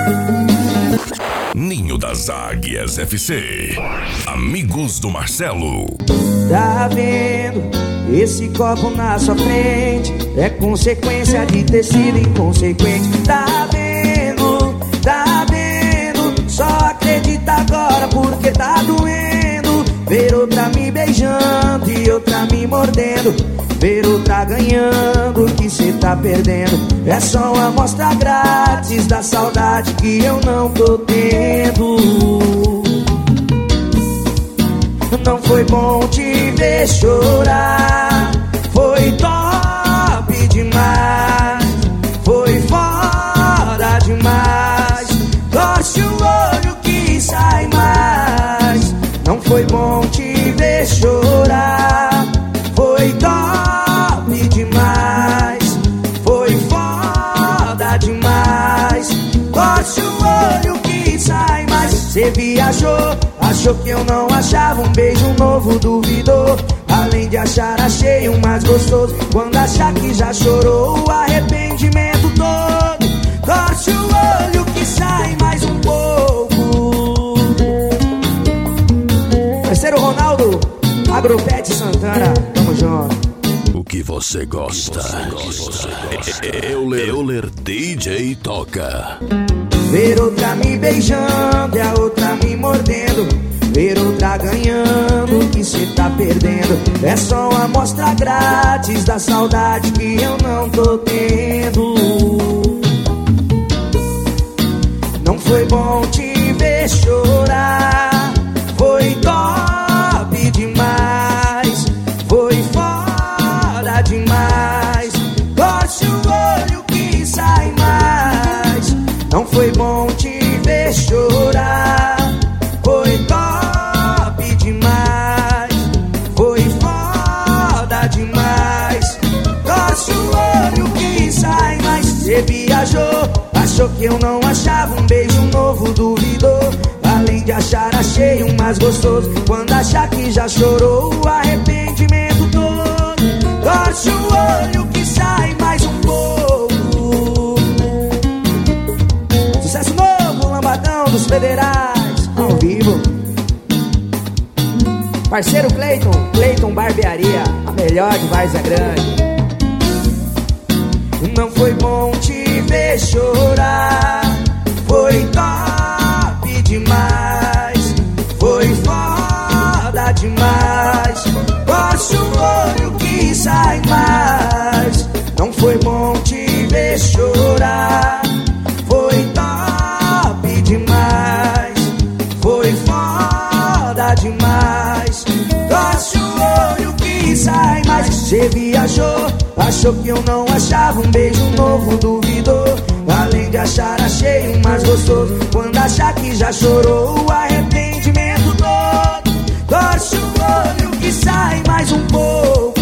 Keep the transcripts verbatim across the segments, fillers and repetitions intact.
Ninho das Águias F C. Amigos do Marcelo. Tá vendo esse copo na sua frente? É consequência de ter sido inconsequente. Tá vendo, tá vendo? Só acredita agora porque tá doendo. Ver outra me beijando e outra me mordendo. Ver outra ganhando que cê tá perdendo. É só uma amostra grátis da saudade que eu não tô tendo. Não foi bom te ver chorar. Foi top demais. Foi foda demais. Torce o olho que sai mais. Não foi bom te ver chorar. Foi top demais. Foi foda demais. Torce o olho que sai mais. Cê viajou, achou que eu não achava um beijo novo, duvidou. Além de achar, achei um mais gostoso. Quando achar que já chorou, o arrependimento todo. Torce o olho que sai mais um pouco. Parceiro Ronaldo, Agropet Santana, tamo junto. O que você gosta? Euler, Euler D J toca. Ver outra me beijando e a outra me mordendo. Ver outra ganhando que cê tá perdendo. É só uma amostra grátis da saudade que eu não tô tendo. Não foi bom te ver chorar. Foi top demais. Foi foda demais. Torce o olho que sai mais. Não foi bom te ver chorar. Foi top demais. Foi foda demais. Torce o olho que sai mais. Cê viajou, achou que eu não achava um beijo novo, duvidou. Além de achar, achei um mais gostoso. Quando achar que já chorou, o arrependimento todo. Torce o olho que sai mais um pouco. Sucesso novo, Lambadão dos Federais, ao vivo. Parceiro Cleiton, Cleiton Barbearia, a melhor de Várzea Grande. Não foi bom te ver chorar. Foi top demais. Foi foda demais. Torce o olho que sai mais. Não foi bom te ver chorar. Foi top demais. Foi foda demais. Torce o olho que sai mais. Cê viajou, achou que eu não achava um beijo novo, duvidou. Além de achar, achei um mais gostoso. Quando achar que já chorou, o arrependimento todo. Torce o olho que sai mais um pouco.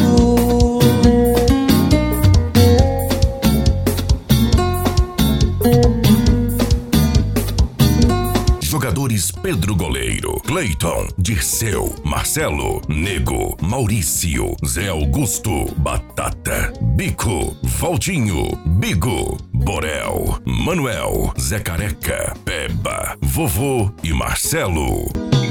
Jogadores Pedro Goleiro, Cleiton, Dirceu, Marcelo, Nego, Maurício, Zé Augusto, Batata, Bico, Valtinho, Bigo, Borel, Manuel, Zé Careca, Peba, Vovô e Marcelo.